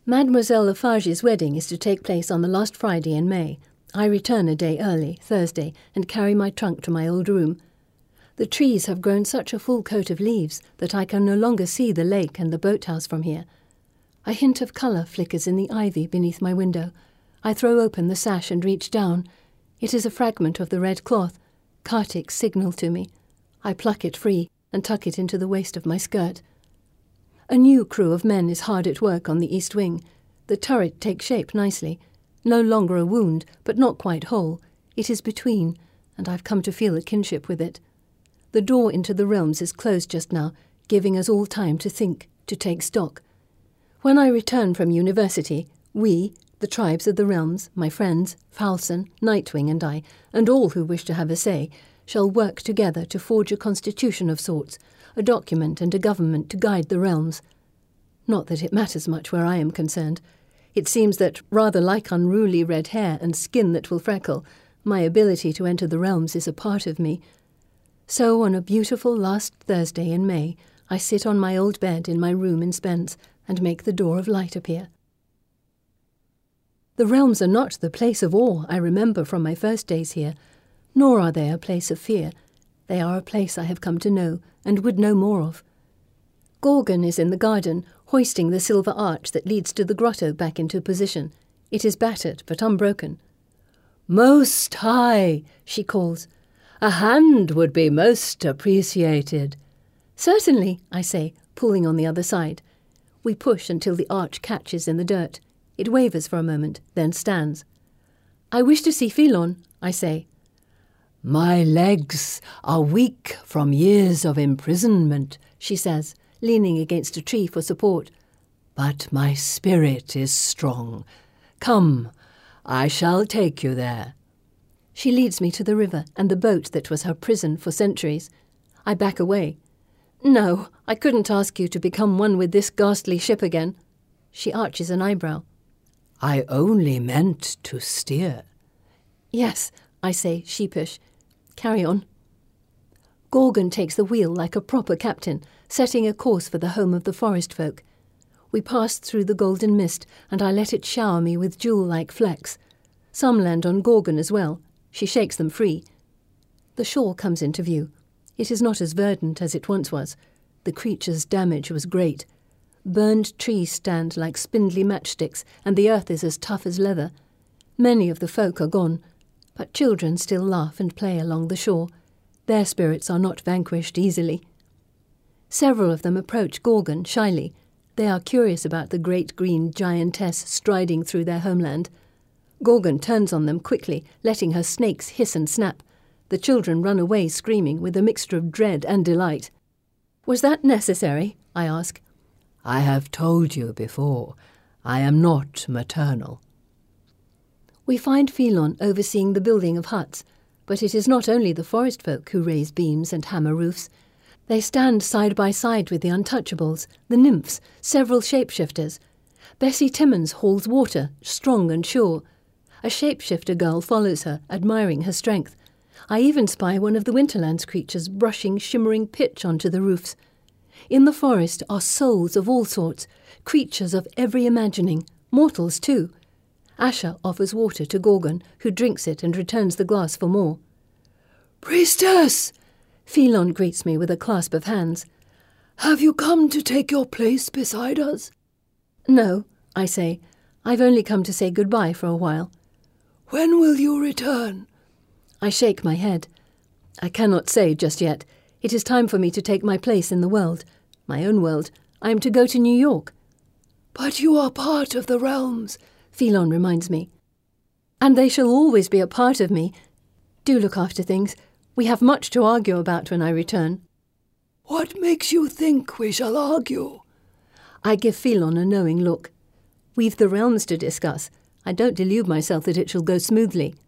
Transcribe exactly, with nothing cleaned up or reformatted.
Mademoiselle Lafarge's wedding is to take place on the last Friday in May. I return a day early, Thursday, and carry my trunk to my old room. The trees have grown such a full coat of leaves that I can no longer see the lake and the boathouse from here. A hint of colour flickers in the ivy beneath my window. I throw open the sash and reach down. It is a fragment of the red cloth. Kartik's signal to me. I pluck it free and tuck it into the waist of my skirt. A new crew of men is hard at work on the east wing. The turret takes shape nicely. No longer a wound, but not quite whole. It is between, and I've come to feel a kinship with it. The door into the realms is closed just now, giving us all time to think, to take stock. When I return from university, we, the tribes of the realms, my friends, Falson, Nightwing and I, and all who wish to have a say, shall work together to forge a constitution of sorts, a document and a government to guide the realms. Not that it matters much where I am concerned. It seems that, rather like unruly red hair and skin that will freckle, my ability to enter the realms is a part of me. So on a beautiful last Thursday in May, I sit on my old bed in my room in Spence and make the door of light appear. The realms are not the place of awe I remember from my first days here, nor are they a place of fear. They are a place I have come to know, and would know more of. Gorgon is in the garden, hoisting the silver arch that leads to the grotto back into position. It is battered, but unbroken. "Most High," she calls. "A hand would be most appreciated." "Certainly," I say, pulling on the other side. We push until the arch catches in the dirt. It wavers for a moment, then stands. "I wish to see Philon," I say. "My legs are weak from years of imprisonment," she says, leaning against a tree for support. "But my spirit is strong. Come, I shall take you there." She leads me to the river and the boat that was her prison for centuries. I back away. "No, I couldn't ask you to become one with this ghastly ship again." She arches an eyebrow. "I only meant to steer." "Yes," I say, sheepish. "Carry on." Gorgon takes the wheel like a proper captain, setting a course for the home of the forest folk. We pass through the golden mist, and I let it shower me with jewel-like flecks. Some land on Gorgon as well. She shakes them free. The shore comes into view. It is not as verdant as it once was. The creature's damage was great. Burned trees stand like spindly matchsticks, and the earth is as tough as leather. Many of the folk are gone, but children still laugh and play along the shore. Their spirits are not vanquished easily. Several of them approach Gorgon shyly. They are curious about the great green giantess striding through their homeland. Gorgon turns on them quickly, letting her snakes hiss and snap. The children run away screaming with a mixture of dread and delight. "Was that necessary?" I ask. "I have told you before, I am not maternal." We find Philon overseeing the building of huts, but it is not only the forest folk who raise beams and hammer roofs. They stand side by side with the untouchables, the nymphs, several shapeshifters. Bessie Timmons hauls water, strong and sure. A shapeshifter girl follows her, admiring her strength. I even spy one of the Winterlands creatures brushing shimmering pitch onto the roofs. In the forest are souls of all sorts, creatures of every imagining, mortals too. Asher offers water to Gorgon, who drinks it and returns the glass for more. "Priestess!" Philon greets me with a clasp of hands. "Have you come to take your place beside us?" "No," I say. "I've only come to say goodbye for a while." "When will you return?" I shake my head. "I cannot say just yet. It is time for me to take my place in the world. My own world. I am to go to New York." "But you are part of the realms," Philon reminds me. "And they shall always be a part of me. Do look after things. We have much to argue about when I return." "What makes you think we shall argue?" I give Philon a knowing look. "We've the realms to discuss. I don't delude myself that it shall go smoothly."